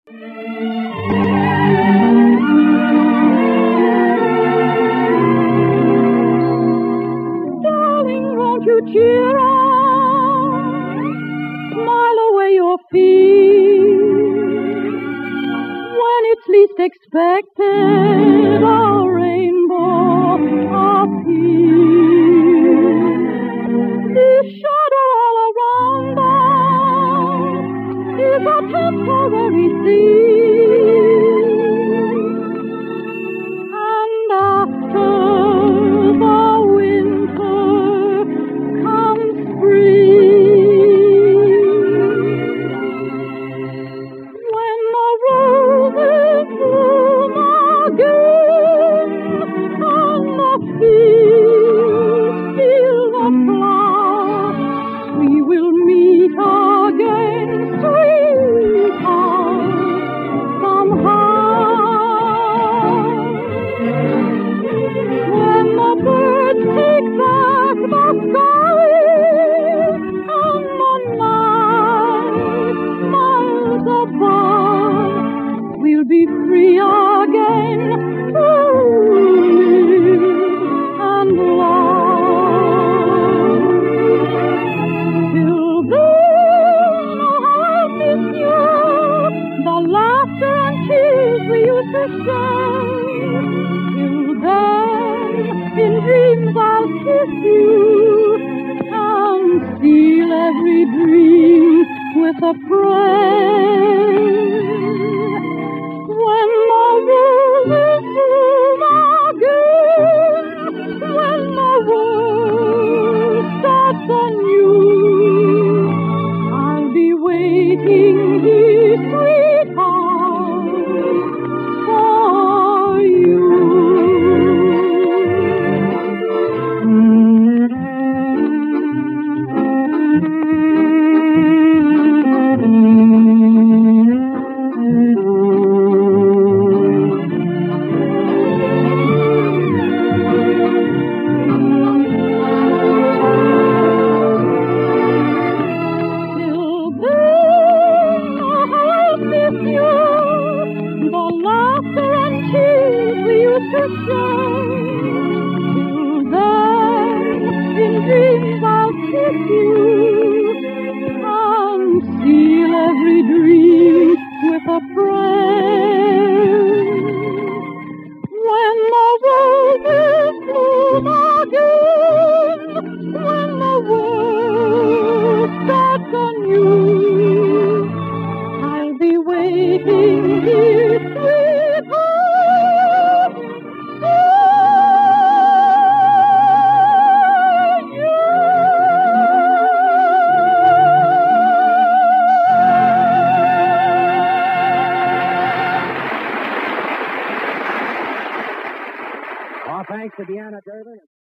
Darling, won't you cheer on, smile away your fear. When it's least expected, a rainbow appears. The shadow all around us is a temporary thing, and after the winter comes spring. When the roses bloom again and the fields fill the flower, we will meet again, sweetheart, somehow. When the birds take back the sky and the night smiles above, we'll be free again to live and love. Till then, oh, I'll miss you, the laughter and tears we used to share. Till then, in dreams I'll kiss you and seal every dream with a prayer. When the roses bloom again, when the world starts anew, I'll be waiting here, sweetheart, for you. The laughter and tears we used to share. Till then, in dreams I'll kiss you and seal every dream with a prayer. When the roses bloom again, when the world starts anew, I'll be waiting here, sweetheart, for you. Our thanks to Deanna Durbin.